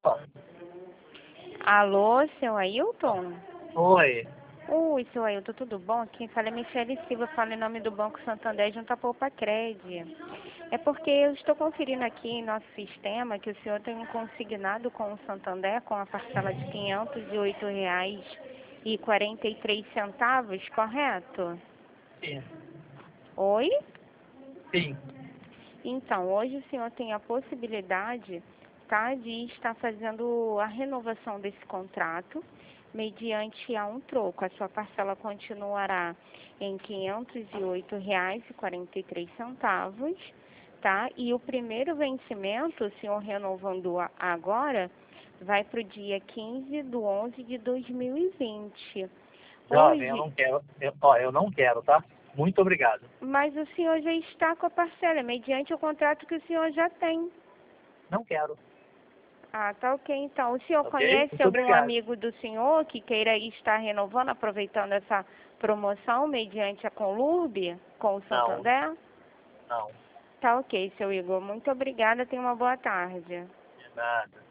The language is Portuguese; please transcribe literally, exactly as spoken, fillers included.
Alô, seu Ailton? Oi. Oi, seu Ailton, tudo bom? Quem fala é Michele Silva, falo em nome do Banco Santander junto à Poupacred. É porque eu estou conferindo aqui em nosso sistema que o senhor tem um consignado com o Santander com a parcela de quinhentos e oito reais e quarenta e três centavos, correto? Sim. Oi? Sim. Então, hoje o senhor tem a possibilidade, tá, de estar fazendo a renovação desse contrato mediante a um troco. A sua parcela continuará em quinhentos e oito reais e quarenta e três centavos, tá? E o primeiro vencimento, o senhor renovando agora, vai para o dia quinze de onze de dois mil e vinte. Jovem, eu Hoje, não quero. Eu, ó, eu não quero, tá? Muito obrigado. mas o senhor já está com a parcela, mediante o contrato que o senhor já tem. Não quero. Ah, tá ok. Então, o senhor Ok? conhece Muito algum obrigado. amigo do senhor que queira estar renovando, aproveitando essa promoção mediante a Conlurb com o Não. Santander? Não. Tá ok, seu Igor. Muito obrigada. Tenha uma boa tarde. De nada.